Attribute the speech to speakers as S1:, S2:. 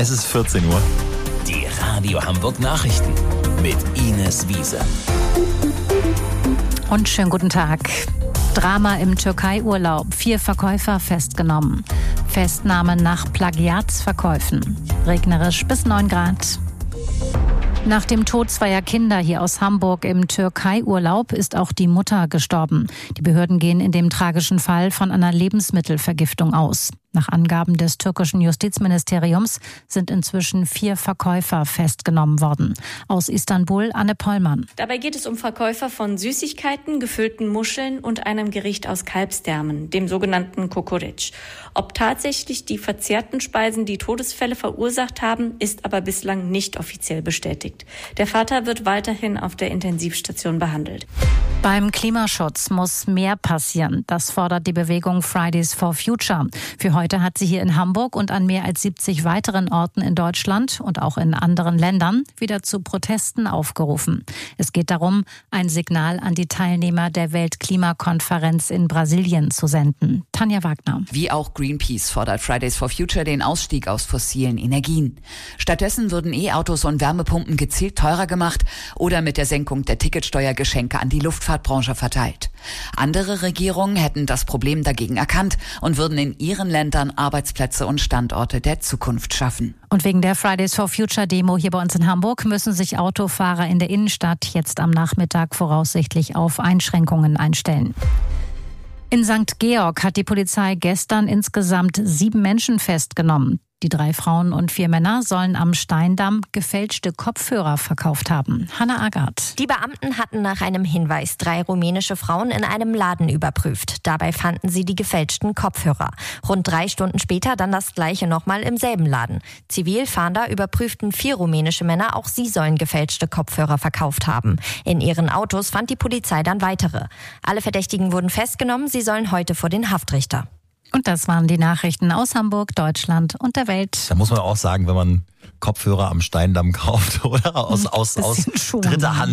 S1: Es ist 14 Uhr.
S2: Die Radio Hamburg Nachrichten mit Ines Wiese.
S3: Und schönen guten Tag. Drama im Türkei-Urlaub. 4 Verkäufer festgenommen. Festnahme nach Plagiatsverkäufen. Regnerisch bis 9 Grad. Nach dem Tod 2 Kinder hier aus Hamburg im Türkei-Urlaub ist auch die Mutter gestorben. Die Behörden gehen in dem tragischen Fall von einer Lebensmittelvergiftung aus. Nach Angaben des türkischen Justizministeriums sind inzwischen 4 Verkäufer festgenommen worden. Aus Istanbul Anne Pollmann.
S4: Dabei geht es um Verkäufer von Süßigkeiten, gefüllten Muscheln und einem Gericht aus Kalbsdärmen, dem sogenannten Kokoreç. Ob tatsächlich die verzehrten Speisen die Todesfälle verursacht haben, ist aber bislang nicht offiziell bestätigt. Der Vater wird weiterhin auf der Intensivstation behandelt.
S3: Beim Klimaschutz muss mehr passieren. Das fordert die Bewegung Fridays for Future. Für heute hat sie hier in Hamburg und an mehr als 70 weiteren Orten in Deutschland und auch in anderen Ländern wieder zu Protesten aufgerufen. Es geht darum, ein Signal an die Teilnehmer der Weltklimakonferenz in Brasilien zu senden. Tanja Wagner.
S5: Wie auch Greenpeace fordert Fridays for Future den Ausstieg aus fossilen Energien. Stattdessen würden E-Autos und Wärmepumpen gezielt teurer gemacht oder mit der Senkung der Ticketsteuer Geschenke an die Luftfahrtbranche verteilt. Andere Regierungen hätten das Problem dagegen erkannt und würden in ihren Ländern Arbeitsplätze und Standorte der Zukunft schaffen.
S3: Und wegen der Fridays for Future Demo hier bei uns in Hamburg müssen sich Autofahrer in der Innenstadt jetzt am Nachmittag voraussichtlich auf Einschränkungen einstellen. In St. Georg hat die Polizei gestern insgesamt 7 Menschen festgenommen. Die 3 Frauen und 4 Männer sollen am Steindamm gefälschte Kopfhörer verkauft haben. Hanna Agard.
S6: Die Beamten hatten nach einem Hinweis 3 rumänische Frauen in einem Laden überprüft. Dabei fanden sie die gefälschten Kopfhörer. Rund 3 Stunden später dann das Gleiche nochmal im selben Laden. Zivilfahnder überprüften 4 rumänische Männer. Auch sie sollen gefälschte Kopfhörer verkauft haben. In ihren Autos fand die Polizei dann weitere. Alle Verdächtigen wurden festgenommen. Sie sollen heute vor den Haftrichter.
S3: Und das waren die Nachrichten aus Hamburg, Deutschland und der Welt.
S1: Da muss man auch sagen, wenn man Kopfhörer am Steindamm kauft oder aus dritter Hand.